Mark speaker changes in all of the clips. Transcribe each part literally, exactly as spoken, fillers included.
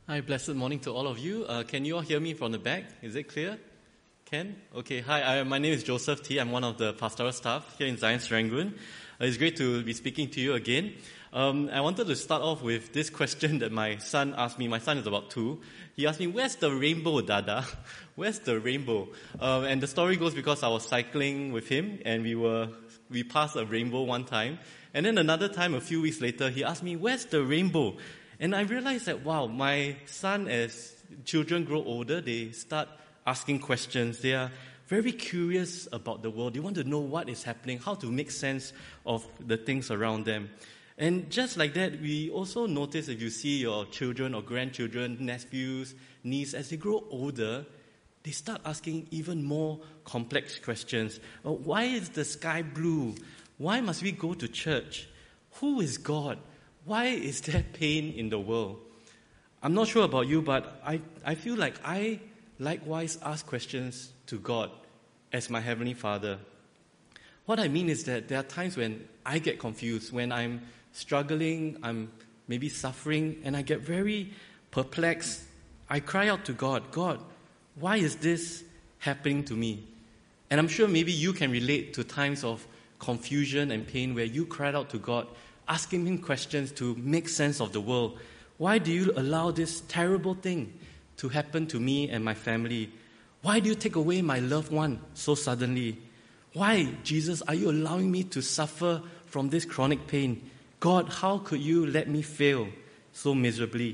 Speaker 1: Hi, blessed morning to all of you. Uh, can you all hear me from the back? Is it clear? Can? Okay, hi, I, my name is Joseph T. I'm one of the pastoral staff here in Zion Serangoon. Uh, it's great to be speaking to you again. Um, I wanted to start off with this question that my son asked me. My son is about two. He asked me, where's the rainbow, Dada? Where's the rainbow? Um, and the story goes because I was cycling with him and we were we passed a rainbow one time. And then another time, a few weeks later, he asked me, where's the rainbow? And I realized that, wow, my son, as children grow older, they start asking questions. They are very curious about the world. They want to know what is happening, how to make sense of the things around them. And just like that, we also notice if you see your children or grandchildren, nephews, niece, as they grow older, they start asking even more complex questions. Oh, why is the sky blue? Why must we go to church? Who is God? Why is there pain in the world? I'm not sure about you, but I, I feel like I likewise ask questions to God as my Heavenly Father. What I mean is that there are times when I get confused, when I'm struggling, I'm maybe suffering, and I get very perplexed. I cry out to God, God, why is this happening to me? And I'm sure maybe you can relate to times of confusion and pain where you cried out to God, asking him questions to make sense of the world. Why do you allow this terrible thing to happen to me and my family? Why do you take away my loved one so suddenly? Why, Jesus, are you allowing me to suffer from this chronic pain? God, how could you let me fail so miserably?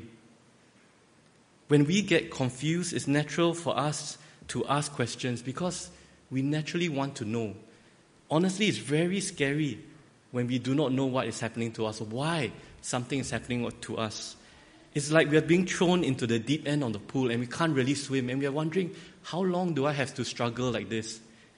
Speaker 1: When we get confused, it's natural for us to ask questions because we naturally want to know. Honestly, it's very scary when we do not know what is happening to us, or why something is happening to us. It's like we are being thrown into the deep end of the pool and we can't really swim, and we are wondering, how long do I have to struggle like this?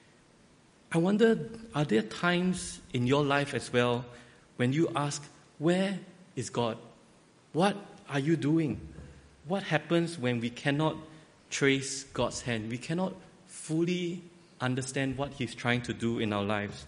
Speaker 1: I wonder, are there times in your life as well when you ask, where is God? What are you doing? What happens when we cannot trace God's hand? We cannot fully understand what He's trying to do in our lives.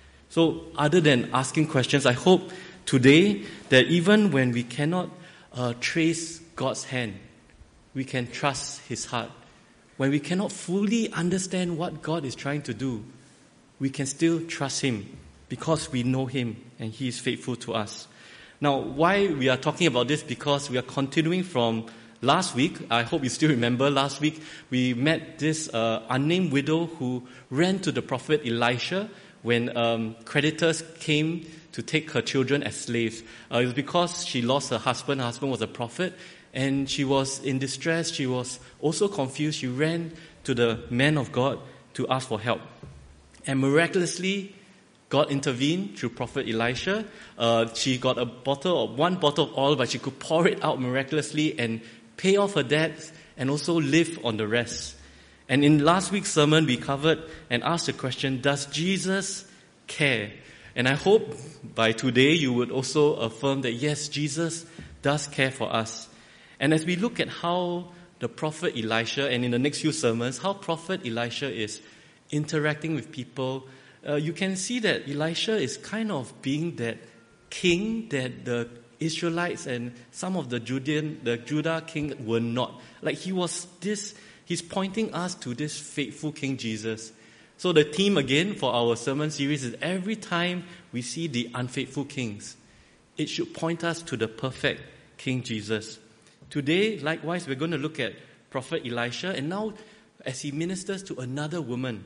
Speaker 1: So other than asking questions, I hope today that even when we cannot uh, trace God's hand, we can trust His heart. When we cannot fully understand what God is trying to do, we can still trust Him because we know Him and He is faithful to us. Now, why we are talking about this? Because we are continuing from last week. I hope you still remember last week we met this uh, unnamed widow who ran to the prophet Elisha when um, creditors came to take her children as slaves. Uh, it was because she lost her husband. Her husband was a prophet, and she was in distress. She was also confused. She ran to the man of God to ask for help. And miraculously, God intervened through prophet Elisha. Uh, she got a bottle of one bottle of oil, but she could pour it out miraculously and pay off her debts and also live on the rest. And in last week's sermon, we covered and asked the question, does Jesus care? And I hope by today you would also affirm that yes, Jesus does care for us. And as we look at how the prophet Elisha, and in the next few sermons, how prophet Elisha is interacting with people, uh, you can see that Elisha is kind of being that king that the Israelites and some of the Judean, the Judah king were not. Like he was this, he's pointing us to this faithful King Jesus. So the theme again for our sermon series is every time we see the unfaithful kings, it should point us to the perfect King Jesus. Today, likewise, we're going to look at Prophet Elisha, and now as he ministers to another woman.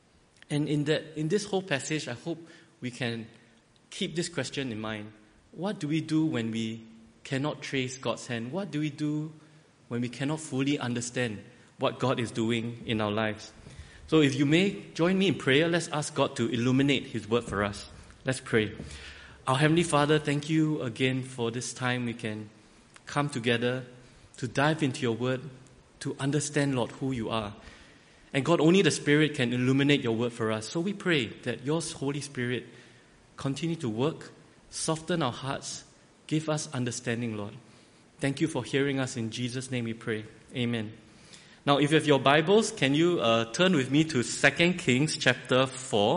Speaker 1: And in that, in this whole passage, I hope we can keep this question in mind. What do we do when we cannot trace God's hand? What do we do when we cannot fully understand what God is doing in our lives? So if you may, join me in prayer. Let's ask God to illuminate His word for us. Let's pray. Our Heavenly Father, thank you again for this time we can come together to dive into your word, to understand, Lord, who you are. And God, only the Spirit can illuminate your word for us. So we pray that your Holy Spirit continue to work, soften our hearts, give us understanding, Lord. Thank you for hearing us. In Jesus' name we pray. Amen. Now, if you have your Bibles, can you uh, turn with me to Second Kings chapter four.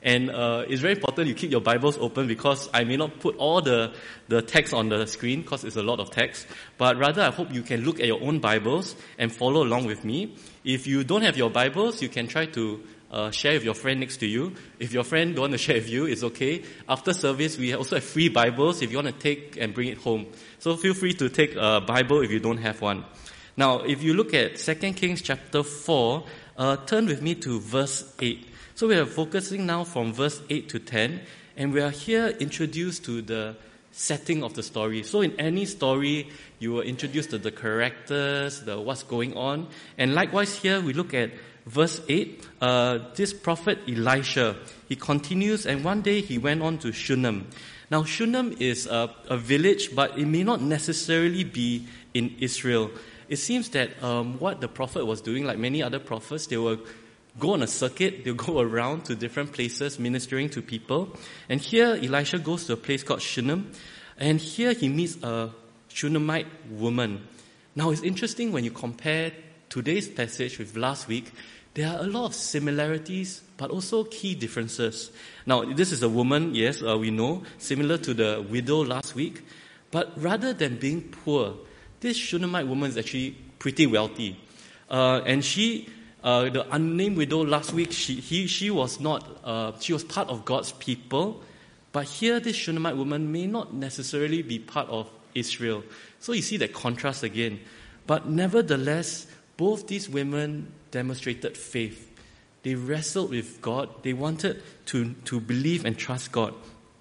Speaker 1: And uh, it's very important you keep your Bibles open because I may not put all the, the text on the screen because it's a lot of text. But rather, I hope you can look at your own Bibles and follow along with me. If you don't have your Bibles, you can try to uh, share with your friend next to you. If your friend don't want to share with you, it's okay. After service, we also have free Bibles if you want to take and bring it home. So feel free to take a Bible if you don't have one. Now, if you look at Second Kings chapter four, uh, turn with me to verse eight. So we are focusing now from verse eight to ten, and we are here introduced to the setting of the story. So in any story, you are introduced to the characters, the what's going on. And likewise here, we look at verse eight. Uh, this prophet Elisha, he continues, and one day he went on to Shunem. Now Shunem is a, a village, but it may not necessarily be in Israel. It seems that um, what the prophet was doing, like many other prophets, they were go on a circuit, they'll go around to different places ministering to people. And here Elisha goes to a place called Shunem, and here he meets a Shunammite woman. Now it's interesting when you compare today's passage with last week, there are a lot of similarities, but also key differences. Now this is a woman, yes, uh, we know, similar to the widow last week, but rather than being poor, this Shunammite woman is actually pretty wealthy. Uh, and she, uh, the unnamed widow last week, she, he, she was not, uh, she was part of God's people. But here, this Shunammite woman may not necessarily be part of Israel. So you see that contrast again. But nevertheless, both these women demonstrated faith. They wrestled with God. They wanted to, to believe and trust God.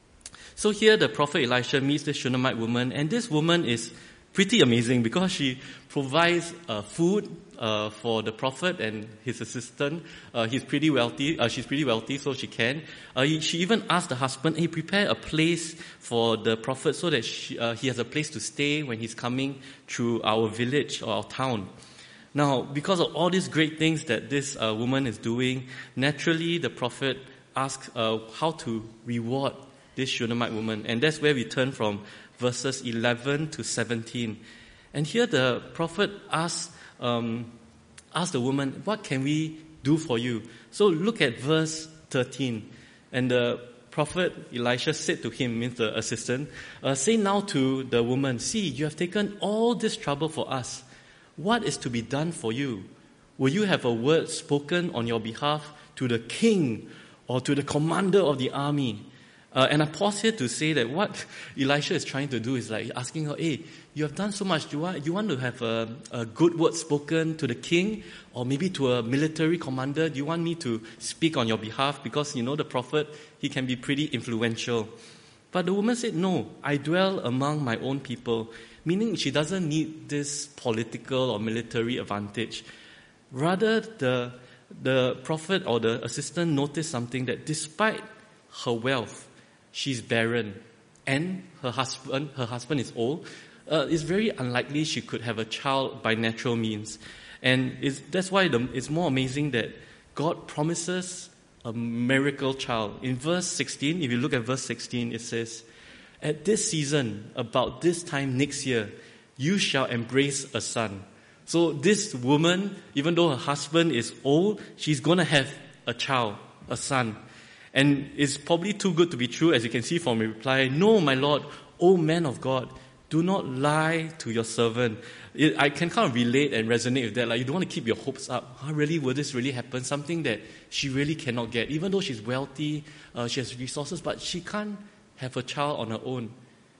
Speaker 1: So here, the prophet Elisha meets this Shunammite woman, and this woman is pretty amazing because she provides uh, food uh, for the prophet and his assistant. Uh, he's pretty wealthy. Uh, she's pretty wealthy, so she can. Uh, he, she even asked the husband, "Hey, prepare a place for the prophet so that she, uh, he has a place to stay when he's coming through our village or our town." Now, because of all these great things that this uh, woman is doing, naturally the prophet asks uh, how to reward this Shunammite woman, and that's where we turn from verses eleven to seventeen. And here the prophet asks, um, asks the woman, "What can we do for you?" So look at verse thirteen. And the prophet Elisha said to him, means the assistant, uh, "Say now to the woman, see, you have taken all this trouble for us. What is to be done for you? Will you have a word spoken on your behalf to the king or to the commander of the army?" Uh, and I pause here to say that what Elisha is trying to do is like asking her, "Hey, you have done so much. Do you want, you want to have a, a good word spoken to the king or maybe to a military commander? Do you want me to speak on your behalf?" Because, you know, the prophet, he can be pretty influential. But the woman said, "No, I dwell among my own people," meaning she doesn't need this political or military advantage. Rather, the, the prophet or the assistant noticed something, that despite her wealth, she's barren, and her husband, her husband is old. Uh, it's very unlikely she could have a child by natural means. And it's, that's why the, it's more amazing that God promises a miracle child. In verse sixteen, if you look at verse sixteen, it says, "At this season, about this time next year, you shall embrace a son." So this woman, even though her husband is old, she's going to have a child, a son. And it's probably too good to be true, as you can see from the reply. "No, my Lord, O man of God, do not lie to your servant." It, I can kind of relate and resonate with that. Like, you don't want to keep your hopes up. Oh, really, will this really happen? Something that she really cannot get. Even though she's wealthy, uh, she has resources, but she can't have a child on her own.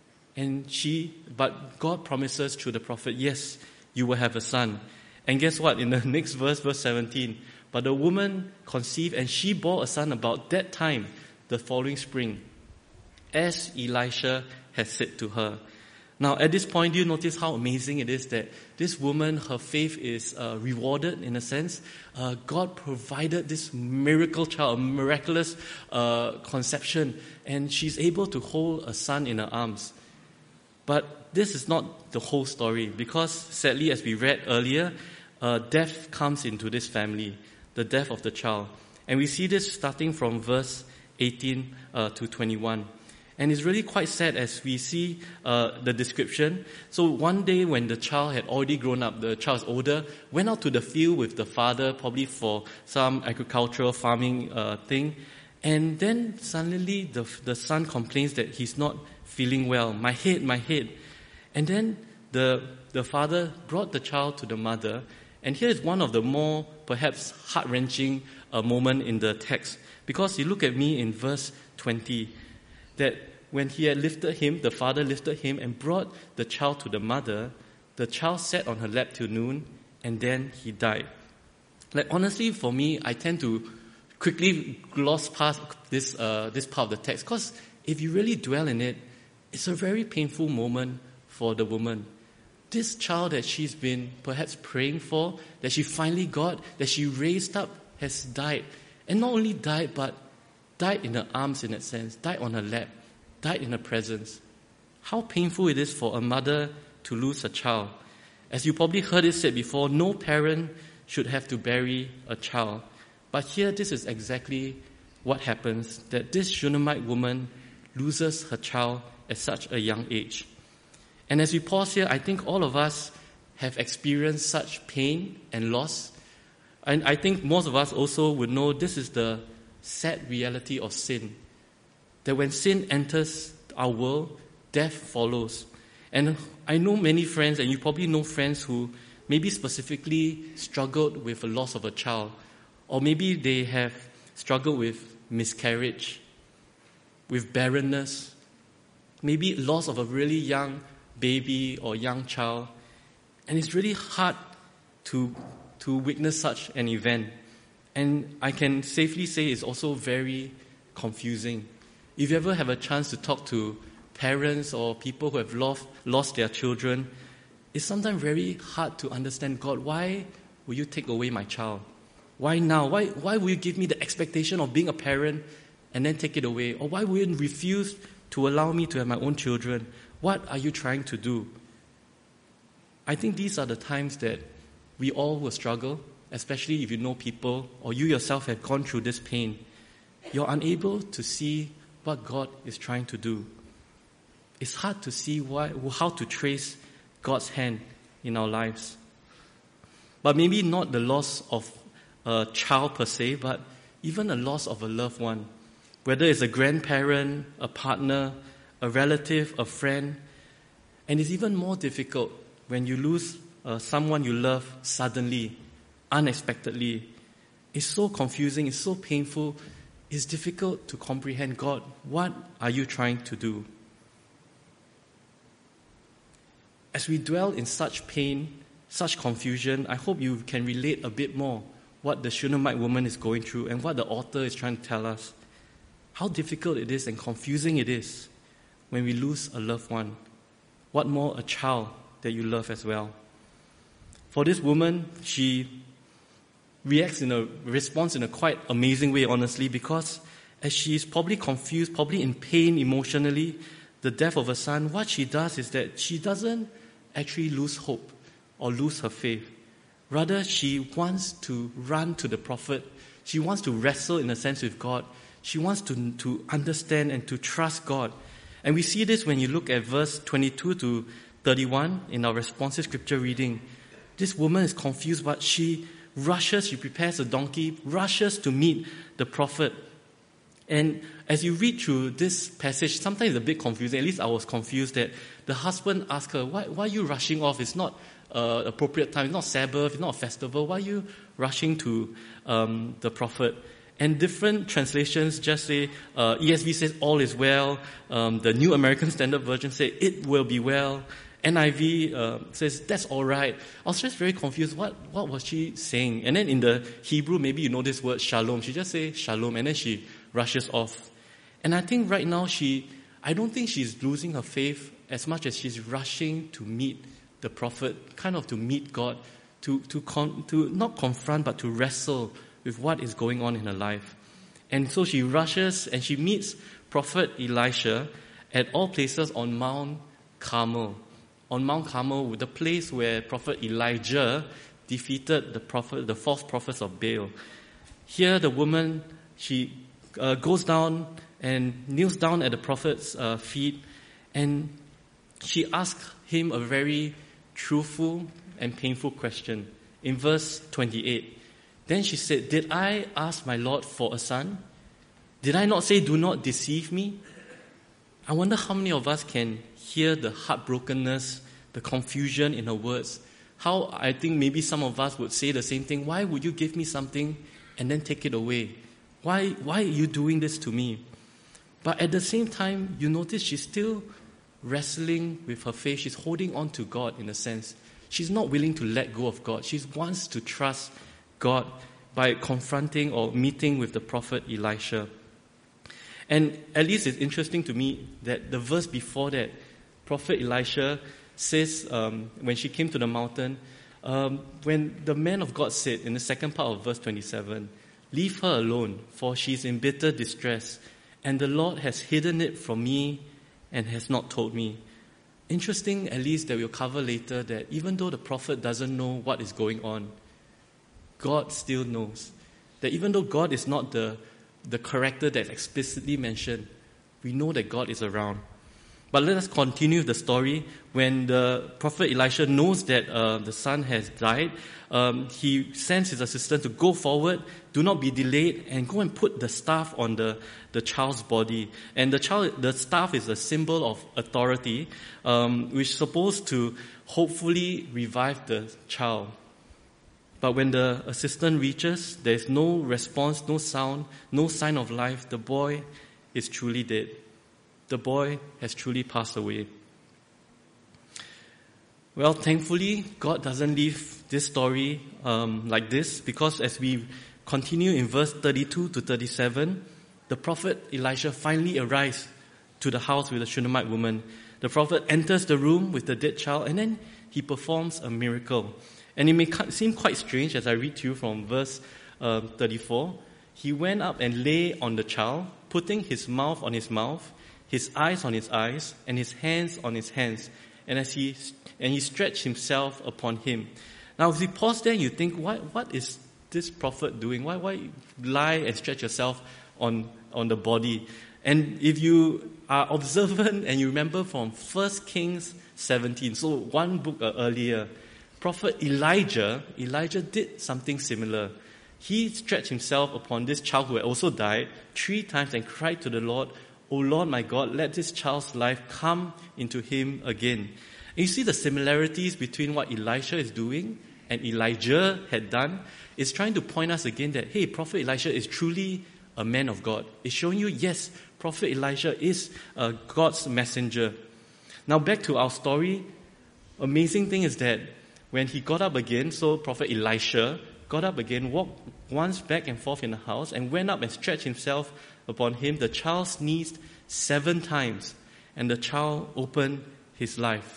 Speaker 1: And she, but God promises through the prophet, "Yes, you will have a son." And guess what? In the next verse, verse seventeen, "But the woman conceived, and she bore a son about that time, the following spring, as Elisha had said to her." Now, at this point, do you notice how amazing it is that this woman, her faith is uh, rewarded in a sense? Uh, God provided this miracle child, a miraculous uh, conception, and she's able to hold a son in her arms. But this is not the whole story, because sadly, as we read earlier, uh, death comes into this family, the death of the child. And we see this starting from verse eighteen uh, to twenty-one. And it's really quite sad as we see uh, the description. So one day when the child had already grown up, the child is older, went out to the field with the father, probably for some agricultural farming uh, thing. And then suddenly the, the son complains that he's not feeling well. My head, my head. And then the, the father brought the child to the mother. And here is one of the more perhaps heart-wrenching uh, moment in the text. Because you look at me in verse twenty, that when he had lifted him, the father lifted him and brought the child to the mother. The child sat on her lap till noon, and then he died. Like honestly, for me, I tend to quickly gloss past this uh, this part of the text, because if you really dwell in it, it's a very painful moment for the woman. This child that she's been perhaps praying for, that she finally got, that she raised up, has died. And not only died, but died in her arms in that sense, died on her lap, died in her presence. How painful it is for a mother to lose a child. As you probably heard it said before, no parent should have to bury a child. But here, this is exactly what happens, that this Shunammite woman loses her child at such a young age. And as we pause here, I think all of us have experienced such pain and loss. And I think most of us also would know this is the sad reality of sin. That when sin enters our world, death follows. And I know many friends, and you probably know friends who maybe specifically struggled with the loss of a child. Or maybe they have struggled with miscarriage, with barrenness, maybe loss of a really young baby or young child. And it's really hard to, to witness such an event. And I can safely say it's also very confusing. If you ever have a chance to talk to parents or people who have lost, lost their children, it's sometimes very hard to understand, God, why will you take away my child? Why now? Why, why will you give me the expectation of being a parent and then take it away? Or why will you refuse to allow me to have my own children? What are you trying to do? I think these are the times that we all will struggle, especially if you know people or you yourself have gone through this pain. You're unable to see what God is trying to do. It's hard to see why, how to trace God's hand in our lives. But maybe not the loss of a child per se, but even a loss of a loved one. Whether it's a grandparent, a partner, a relative, a friend. And it's even more difficult when you lose uh, someone you love suddenly, unexpectedly. It's so confusing, it's so painful, it's difficult to comprehend. God, what are you trying to do? As we dwell in such pain, such confusion, I hope you can relate a bit more what the Shunammite woman is going through and what the author is trying to tell us. How difficult it is and confusing it is when we lose a loved one. What more a child that you love as well. For this woman, she reacts in a response in a quite amazing way, honestly, because as she's probably confused, probably in pain emotionally, the death of her son, what she does is that she doesn't actually lose hope or lose her faith. Rather, she wants to run to the prophet. She wants to wrestle in a sense with God. She wants to, to understand and to trust God. And we see this when you look at verse twenty-two to thirty-one in our responsive scripture reading. This woman is confused, but she rushes, she prepares a donkey, rushes to meet the prophet. And as you read through this passage, sometimes it's a bit confusing. At least I was confused that the husband asked her, why, why are you rushing off? It's not uh, appropriate time. It's not Sabbath. It's not a festival. Why are you rushing to um, the prophet? And different translations just say, uh, E S V says, all is well. Um, the New American Standard Version says, it will be well. N I V uh, says, that's all right. I was just very confused. What what was she saying? And then in the Hebrew, maybe you know this word, shalom. She just says shalom, and then she rushes off. And I think right now, she, I don't think she's losing her faith as much as she's rushing to meet the prophet, kind of to meet God, to, to, con, to not confront, but to wrestle with what is going on in her life. And so she rushes and she meets Prophet Elisha at all places on Mount Carmel. On Mount Carmel, the place where Prophet Elijah defeated the prophet, the false prophets of Baal. Here, the woman, she uh, goes down and kneels down at the prophet's uh, feet, and she asks him a very truthful and painful question. In verse twenty-eight, then she said, did I ask my Lord for a son? Did I not say, do not deceive me? I wonder how many of us can hear the heartbrokenness, the confusion in her words. How I think maybe some of us would say the same thing. Why would you give me something and then take it away? Why, why are you doing this to me? But at the same time, you notice she's still wrestling with her faith. She's holding on to God in a sense. She's not willing to let go of God. She wants to trust God by confronting or meeting with the prophet Elisha. And at least it's interesting to me that the verse before that, Prophet Elisha says, um, when she came to the mountain, um, when the man of God said in the second part of verse twenty-seven, leave her alone, for she is in bitter distress, and the Lord has hidden it from me and has not told me. Interesting, at least, that we'll cover later, that even though the prophet doesn't know what is going on, God still knows. That even though God is not the, the character that's explicitly mentioned, we know that God is around. But let us continue the story. When the prophet Elisha knows that uh, the son has died, um, he sends his assistant to go forward, do not be delayed, and go and put the staff on the, the child's body. And the child, the staff is a symbol of authority, um, which is supposed to hopefully revive the child. But when the assistant reaches, there is no response, no sound, no sign of life. The boy is truly dead. The boy has truly passed away. Well, thankfully, God doesn't leave this story um, like this, because as we continue in verse thirty-two to thirty-seven, the prophet Elisha finally arrives to the house with the Shunammite woman. The prophet enters the room with the dead child, and then he performs a miracle. And it may seem quite strange as I read to you from verse uh, thirty-four. He went up and lay on the child, putting his mouth on his mouth, his eyes on his eyes, and his hands on his hands. And as he and he stretched himself upon him. Now, if you pause there, you think, what what is this prophet doing? Why why lie and stretch yourself on on the body? And if you are observant and you remember from First Kings seventeen, so one book earlier, Prophet Elijah, Elijah did something similar. He stretched himself upon this child who had also died three times and cried to the Lord, "O Lord my God, let this child's life come into him again." And you see the similarities between what Elisha is doing and Elijah had done. It's trying to point us again that, hey, Prophet Elisha is truly a man of God. It's showing you, yes, Prophet Elisha is uh, God's messenger. Now back to our story. Amazing thing is that when he got up again, so Prophet Elisha got up again, walked once back and forth in the house, and went up and stretched himself upon him. The child sneezed seven times, and the child opened his life.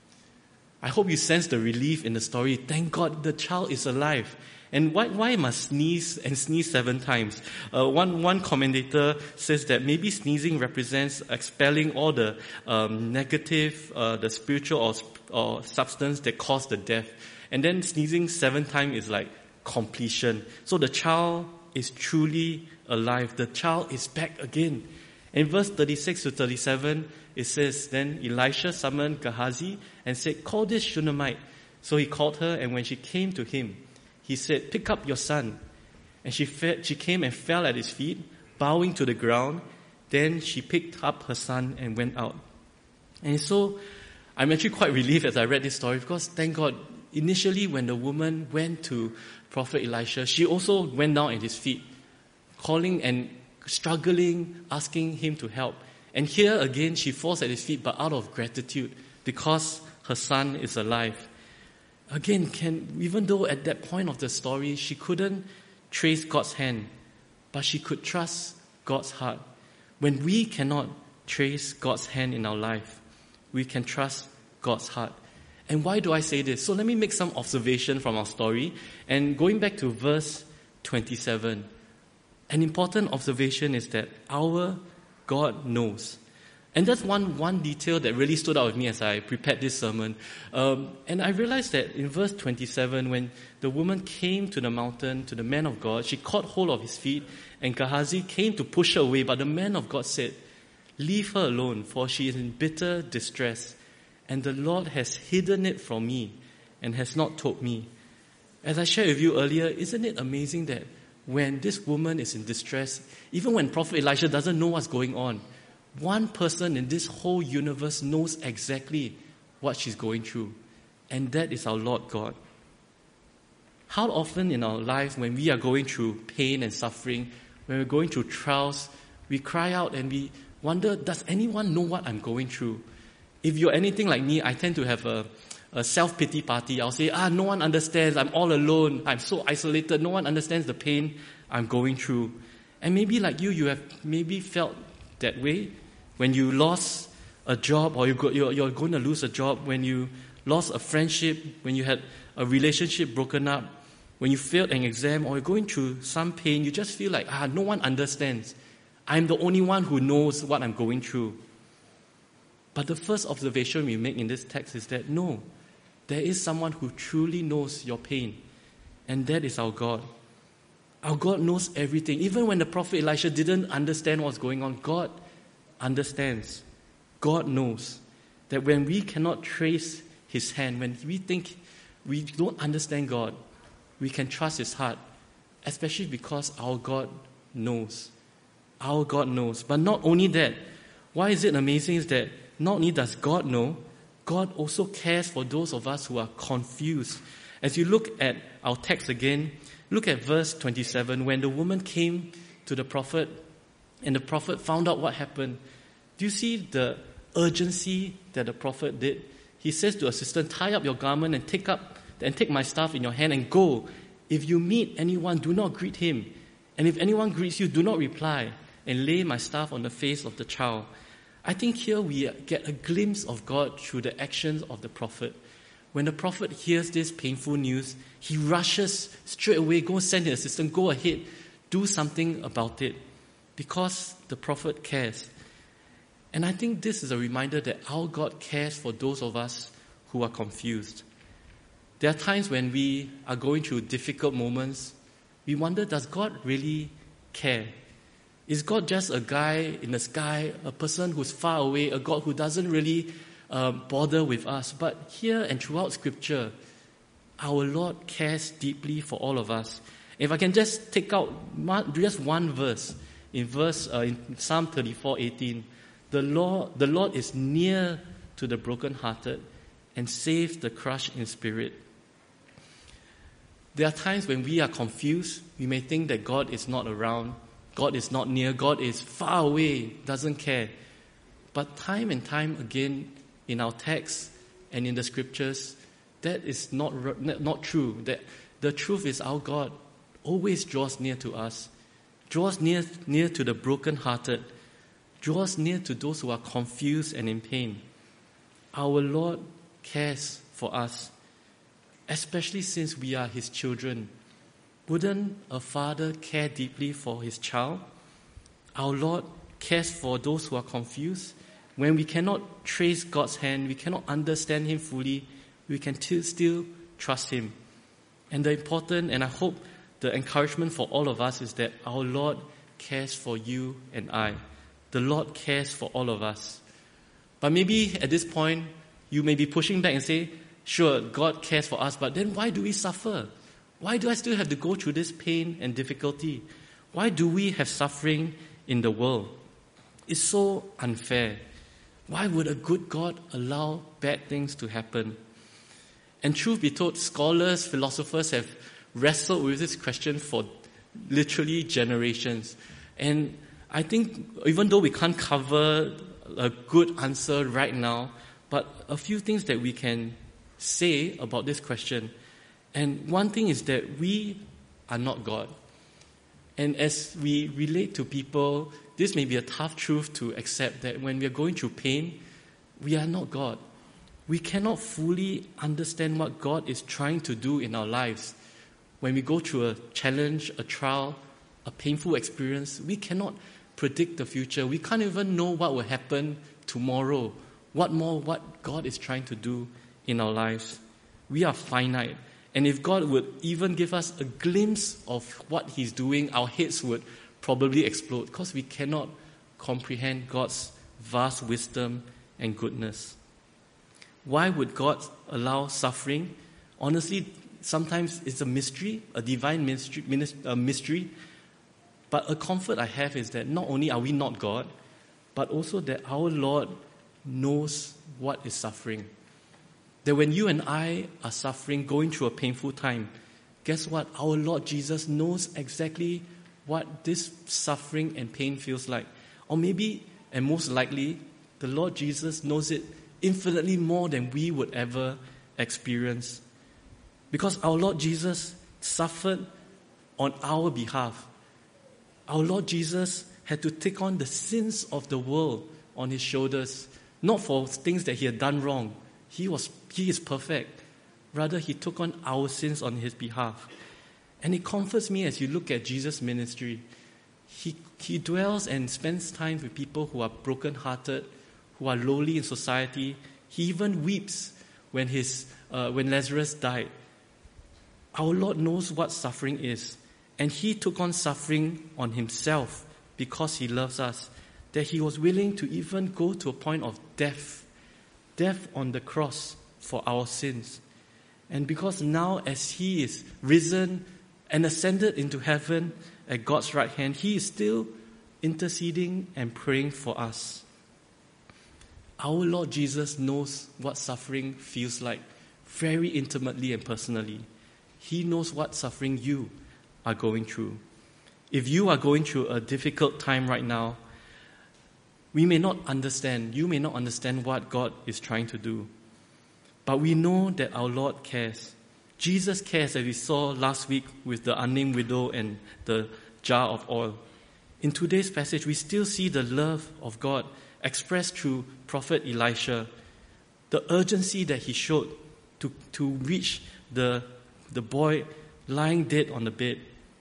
Speaker 1: I hope you sense the relief in the story. Thank God the child is alive. And why, why must sneeze and sneeze seven times? Uh, one, one commentator says that maybe sneezing represents expelling all the um, negative, uh, the spiritual or, or substance that caused the death. And then sneezing seven times is like completion. So the child is truly alive. The child is back again. In verse thirty-six to thirty-seven, it says, then Elisha summoned Gehazi and said, call this Shunammite. So he called her, and when she came to him, he said, pick up your son. And she fed, she came and fell at his feet, bowing to the ground. Then she picked up her son and went out. And so I'm actually quite relieved as I read this story, because thank God, initially when the woman went to Prophet Elisha, she also went down at his feet, calling and struggling, asking him to help. And here again, she falls at his feet, but out of gratitude, because her son is alive. Again, can even though at that point of the story, she couldn't trace God's hand, but she could trust God's heart. When we cannot trace God's hand in our life, we can trust God's heart. And why do I say this? So let me make some observation from our story. And going back to verse twenty-seven, an important observation is that our God knows. And that's one, one detail that really stood out with me as I prepared this sermon. Um, and I realized that in verse twenty-seven, when the woman came to the mountain, to the man of God, she caught hold of his feet, and Gehazi came to push her away. But the man of God said, leave her alone, for she is in bitter distress, and the Lord has hidden it from me and has not told me. As I shared with you earlier, isn't it amazing that when this woman is in distress, even when Prophet Elisha doesn't know what's going on, one person in this whole universe knows exactly what she's going through, and that is our Lord God. How often in our life, when we are going through pain and suffering, when we're going through trials, we cry out and we wonder, does anyone know what I'm going through? If you're anything like me, I tend to have a, a self-pity party. I'll say, ah, no one understands. I'm all alone. I'm so isolated. No one understands the pain I'm going through. And maybe like you, you have maybe felt that way when you lost a job, or you go, you're, you're going to lose a job, when you lost a friendship, when you had a relationship broken up, when you failed an exam, or you're going through some pain, you just feel like, ah, no one understands. I'm the only one who knows what I'm going through. But the first observation we make in this text is that, no, there is someone who truly knows your pain, and that is our God. Our God knows everything. Even when the prophet Elisha didn't understand what's going on, God understands. God knows that when we cannot trace His hand, when we think we don't understand God, we can trust His heart, especially because our God knows. Our God knows. But not only that, why is it amazing is that not only does God know, God also cares for those of us who are confused. As you look at our text again, look at verse twenty-seven. When the woman came to the prophet and the prophet found out what happened, do you see the urgency that the prophet did? He says to a assistant, tie up your garment and take up and take my staff in your hand and go. If you meet anyone, do not greet him. And if anyone greets you, do not reply, and lay my staff on the face of the child. I think here we get a glimpse of God through the actions of the prophet. When the prophet hears this painful news, he rushes straight away, go send his assistant, go ahead, do something about it, because the prophet cares. And I think this is a reminder that our God cares for those of us who are confused. There are times when we are going through difficult moments, we wonder, does God really care? Is God just a guy in the sky, a person who's far away, a God who doesn't really uh, bother with us? But here and throughout Scripture, our Lord cares deeply for all of us. If I can just take out one, just one verse, in verse uh, in Psalm thirty-four eighteen, the Lord, the Lord is near to the brokenhearted and saves the crushed in spirit. There are times when we are confused. We may think that God is not around, God is not near, God is far away, doesn't care. But time and time again in our text and in the Scriptures, that is not, not true. That the truth is our God always draws near to us, draws near, near to the brokenhearted, draws near to those who are confused and in pain. Our Lord cares for us, especially since we are His children. Wouldn't a father care deeply for his child? Our Lord cares for those who are confused. When we cannot trace God's hand, we cannot understand Him fully, we can t- still trust Him. And the important, and I hope the encouragement for all of us is that our Lord cares for you and I. The Lord cares for all of us. But maybe at this point, you may be pushing back and say, sure, God cares for us, but then why do we suffer? Why do I still have to go through this pain and difficulty? Why do we have suffering in the world? It's so unfair. Why would a good God allow bad things to happen? And truth be told, scholars, philosophers have wrestled with this question for literally generations. And I think even though we can't cover a good answer right now, but a few things that we can say about this question. And one thing is that we are not God. And as we relate to people, this may be a tough truth to accept, that when we are going through pain, we are not God. We cannot fully understand what God is trying to do in our lives. When we go through a challenge, a trial, a painful experience, we cannot predict the future. We can't even know what will happen tomorrow. What more, what God is trying to do in our lives. We are finite. And if God would even give us a glimpse of what He's doing, our heads would probably explode, because we cannot comprehend God's vast wisdom and goodness. Why would God allow suffering? Honestly, sometimes it's a mystery, a divine mystery, a mystery. But a comfort I have is that not only are we not God, but also that our Lord knows what is suffering. That when you and I are suffering, going through a painful time, guess what? Our Lord Jesus knows exactly what this suffering and pain feels like. Or maybe, and most likely, the Lord Jesus knows it infinitely more than we would ever experience. Because our Lord Jesus suffered on our behalf. Our Lord Jesus had to take on the sins of the world on his shoulders, not for things that he had done wrong. He was, he is perfect. Rather, he took on our sins on his behalf. And it comforts me as you look at Jesus' ministry. He, he dwells and spends time with people who are brokenhearted, who are lowly in society. He even weeps when, his, uh, when Lazarus died. Our Lord knows what suffering is. And he took on suffering on himself because he loves us. That he was willing to even go to a point of death. Death on the cross for our sins. And because now as he is risen and ascended into heaven at God's right hand, he is still interceding and praying for us. Our Lord Jesus knows what suffering feels like very intimately and personally. He knows what suffering you are going through. If you are going through a difficult time right now, we may not understand, you may not understand what God is trying to do. But we know that our Lord cares. Jesus cares, as we saw last week with the unnamed widow and the jar of oil. In today's passage, we still see the love of God expressed through Prophet Elisha, the urgency that he showed to, to reach the, the boy lying dead on the bed.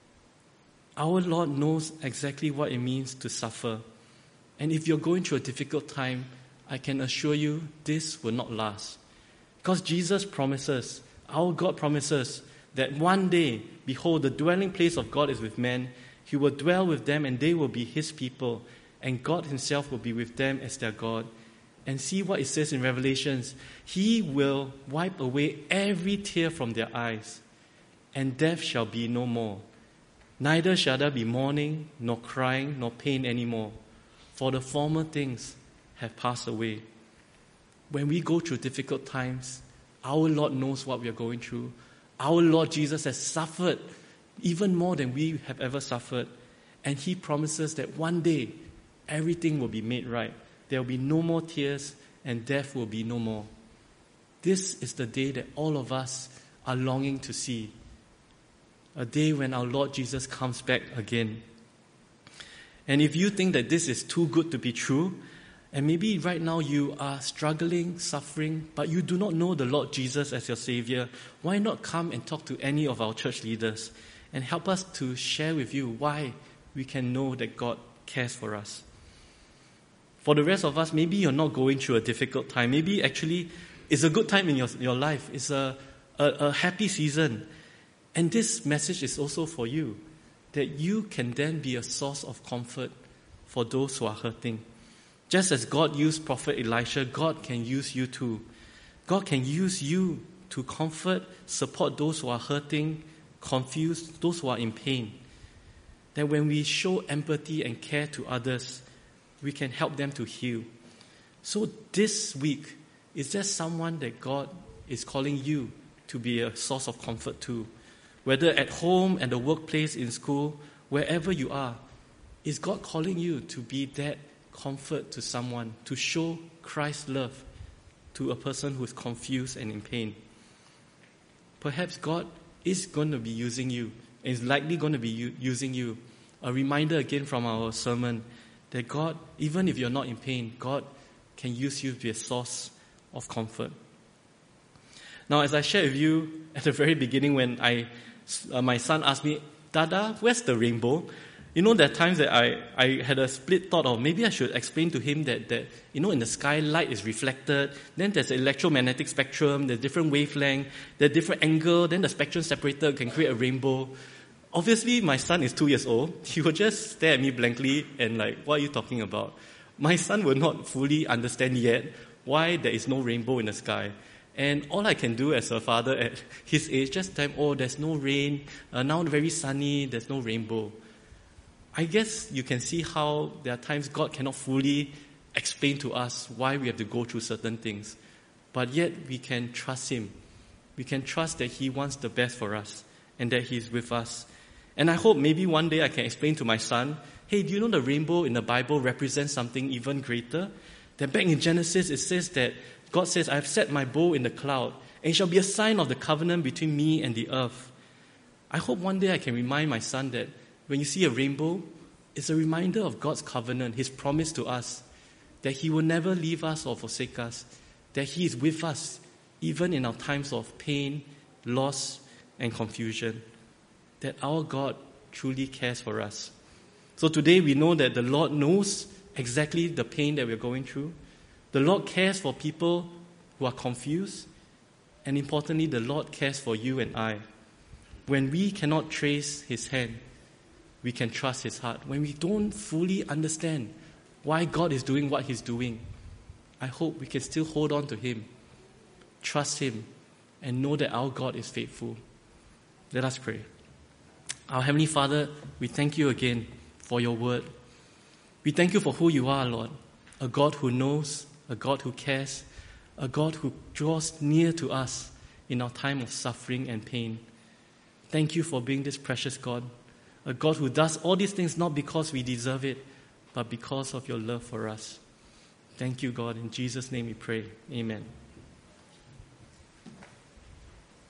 Speaker 1: Our Lord knows exactly what it means to suffer. And if you're going through a difficult time, I can assure you this will not last. Because Jesus promises, our God promises, that one day, behold, the dwelling place of God is with men. He will dwell with them and they will be his people. And God himself will be with them as their God. And see what it says in Revelations. He will wipe away every tear from their eyes. And death shall be no more. Neither shall there be mourning, nor crying, nor pain anymore. For the former things have passed away. When we go through difficult times, our Lord knows what we are going through. Our Lord Jesus has suffered even more than we have ever suffered. And he promises that one day, everything will be made right. There will be no more tears and death will be no more. This is the day that all of us are longing to see. A day when our Lord Jesus comes back again. And if you think that this is too good to be true, and maybe right now you are struggling, suffering, but you do not know the Lord Jesus as your Savior, why not come and talk to any of our church leaders and help us to share with you why we can know that God cares for us. For the rest of us, maybe you're not going through a difficult time. Maybe actually it's a good time in your, your life. It's a, a, a happy season. And this message is also for you, that you can then be a source of comfort for those who are hurting. Just as God used Prophet Elisha, God can use you too. God can use you to comfort, support those who are hurting, confused, those who are in pain. That when we show empathy and care to others, we can help them to heal. So this week, is there someone that God is calling you to be a source of comfort to? Whether at home, at the workplace, in school, wherever you are, is God calling you to be that comfort to someone, to show Christ's love to a person who is confused and in pain? Perhaps God is going to be using you, and is likely going to be u- using you. A reminder again from our sermon that God, even if you're not in pain, God can use you to be a source of comfort. Now, as I shared with you at the very beginning when I Uh, my son asked me, Dada, where's the rainbow? You know, there are times that I, I had a split thought of maybe I should explain to him that, that, you know, in the sky, light is reflected. Then there's an electromagnetic spectrum, there's different wavelength, there's different angle, then the spectrum separator can create a rainbow. Obviously, my son is two years old. He will just stare at me blankly and like, what are you talking about? My son will not fully understand yet why there is no rainbow in the sky. And all I can do as a father at his age, just tell him, oh, there's no rain, uh, now very sunny, there's no rainbow. I guess you can see how there are times God cannot fully explain to us why we have to go through certain things. But yet we can trust Him. We can trust that He wants the best for us and that He's with us. And I hope maybe one day I can explain to my son, hey, do you know the rainbow in the Bible represents something even greater? That back in Genesis it says that God says, I have set my bow in the cloud, and it shall be a sign of the covenant between me and the earth. I hope one day I can remind my son that when you see a rainbow, it's a reminder of God's covenant, His promise to us, that He will never leave us or forsake us, that He is with us even in our times of pain, loss, and confusion, that our God truly cares for us. So today we know that the Lord knows exactly the pain that we're going through. The Lord cares for people who are confused, and importantly, the Lord cares for you and I. When we cannot trace His hand, we can trust His heart. When we don't fully understand why God is doing what He's doing, I hope we can still hold on to Him, trust Him, and know that our God is faithful. Let us pray. Our Heavenly Father, we thank You again for Your word. We thank You for who You are, Lord, a God who knows, a God who cares, a God who draws near to us in our time of suffering and pain. Thank You for being this precious God, a God who does all these things not because we deserve it, but because of Your love for us. Thank You, God. In Jesus' name we pray. Amen.